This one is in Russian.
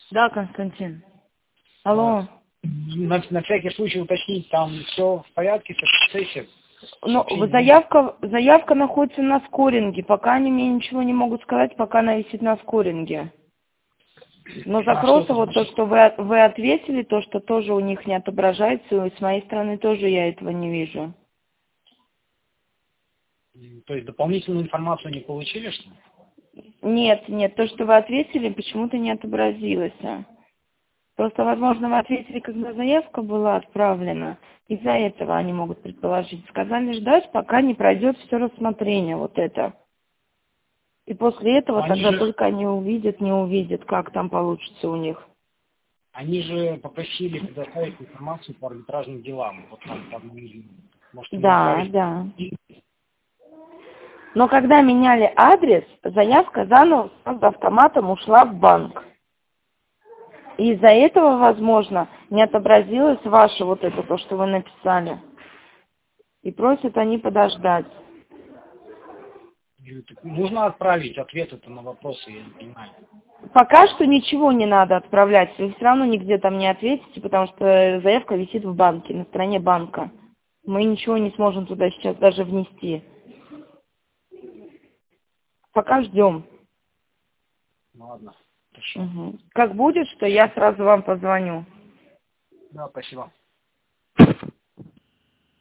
Да, Константин. Алло. На всякий случай уточнить, там все в порядке с сессией? Ну, заявка находится на скоринге. Пока они мне ничего не могут сказать, пока она висит на скоринге. Но запросы, вот то, что вы ответили, то, что тоже у них не отображается, и с моей стороны тоже я этого не вижу. То есть дополнительную информацию не получили, что ли? Нет, то, что вы ответили, почему-то не отобразилось. Просто, возможно, вы ответили, когда заявка была отправлена. Из-за этого они могут предположить. Сказали ждать, пока не пройдет все рассмотрение, вот это. И после этого тогда только они не увидят, как там получится у них. Они же попросили предоставить информацию по арбитражным делам. Вот там, может, им направить? Да. Но когда меняли адрес, заявка заново с автоматом ушла в банк. И из-за этого, возможно, не отобразилось ваше вот это, то, что вы написали. И просят они подождать. Нужно отправить ответы на вопросы, я не понимаю. Пока что ничего не надо отправлять. Вы все равно нигде там не ответите, потому что заявка висит в банке, на стороне банка. Мы ничего не сможем туда сейчас даже внести. Пока ждем. Ладно, хорошо. Как будет, что я сразу вам позвоню. Да, спасибо.